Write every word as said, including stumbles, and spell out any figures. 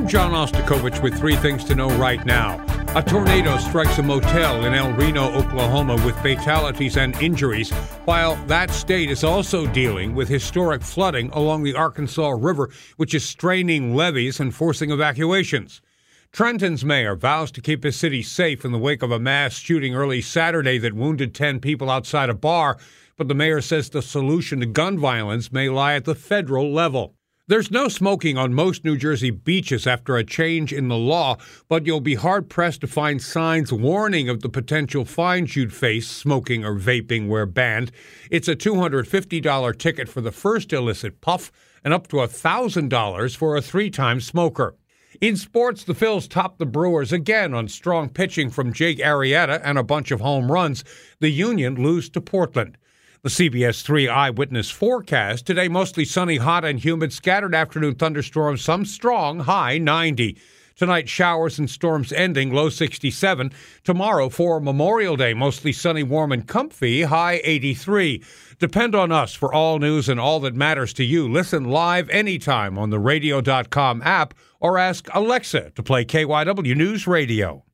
I'm John Ostakovich with three things to know right now. A tornado strikes a motel in El Reno, Oklahoma, with fatalities and injuries, while that state is also dealing with historic flooding along the Arkansas River, which is straining levees and forcing evacuations. Trenton's mayor vows to keep his city safe in the wake of a mass shooting early Saturday that wounded ten people outside a bar, but the mayor says the solution to gun violence may lie at the federal level. There's no smoking on most New Jersey beaches after a change in the law, but you'll be hard-pressed to find signs warning of the potential fines you'd face smoking or vaping where banned. It's a two hundred fifty dollars ticket for the first illicit puff and up to one thousand dollars for a three-time smoker. In sports, the Phils topped the Brewers again on strong pitching from Jake Arrieta and a bunch of home runs. The Union lose to Portland. The C B S three Eyewitness forecast, today mostly sunny, hot, and humid, scattered afternoon thunderstorms, some strong, high ninety. Tonight, showers and storms ending, low sixty-seven. Tomorrow, for Memorial Day, mostly sunny, warm, and comfy, high eighty-three. Depend on us for all news and all that matters to you. Listen live anytime on the radio dot com app or ask Alexa to play K Y W News Radio.